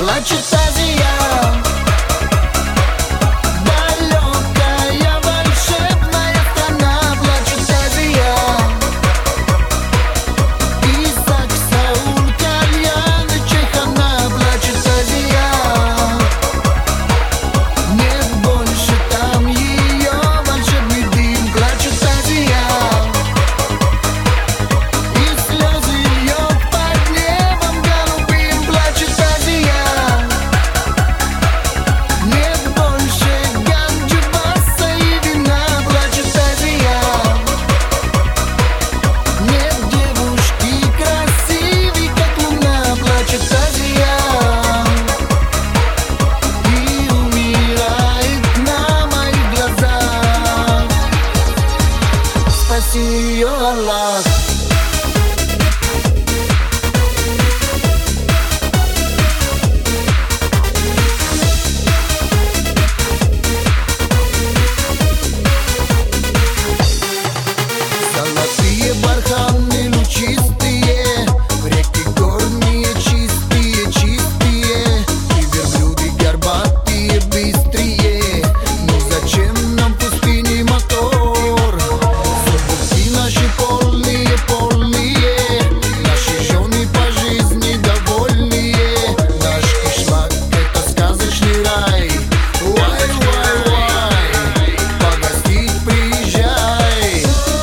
Плачет Азия, далекая волшебная страна. Плачет Азия, Исаак, Саул, Кальян и Чайхана. Плачет Азия, нет больше там ее волшебный дым. Плачет Азия, и слезы льет под небом голубым. Плачет Азия, нет больше ганджи, баса и вина. Плачет Азия, нет девушки красивей, как луна. Плачет Азия, и умирает на моих глазах. Спаси ее, Аллах. Золотые барханы лучистые, реки горные чистые, чистые, и верблюды горбатые быстрее. Ну зачем нам в пустыне мотор? Зубки наши полные, полные, наши жены по жизни довольные. Наш кишлак — это сказочный рай. Вай, вай, вай, погостить приезжай.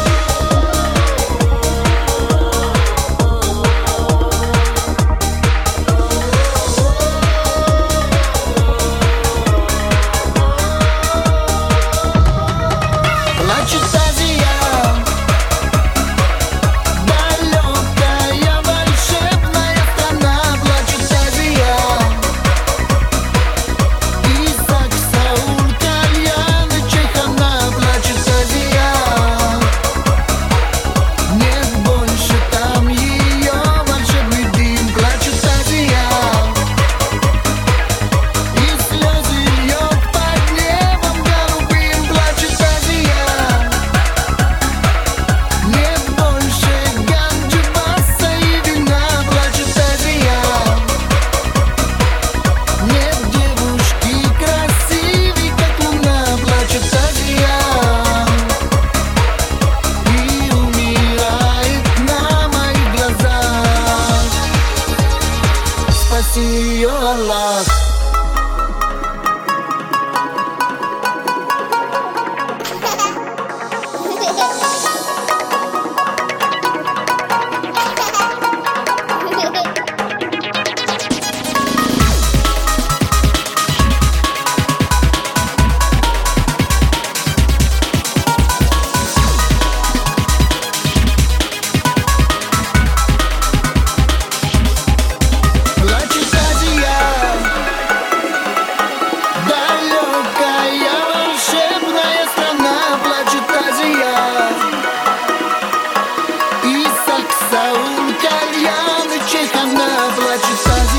Плачет Азия, далекая волшебная страна. Плачет Азия, Исаак, Саул, Кальян и Чайхана. Плачет Азия, нет больше там ее волшебный дым. Плачет Азия, и слезы льет под небом голубым. Плачет Азия, нет больше ганджи, баса и вина. Плачет Азия, нет девушки красивей, как луна. Плачет Азия, и умирает на моих глазах. Спаси ее, Аллах. Плачет Азия, далекая волшебная страна. Плачет Азия, Исаак, Саул, Кальян и Чайхана. Плачет Азия.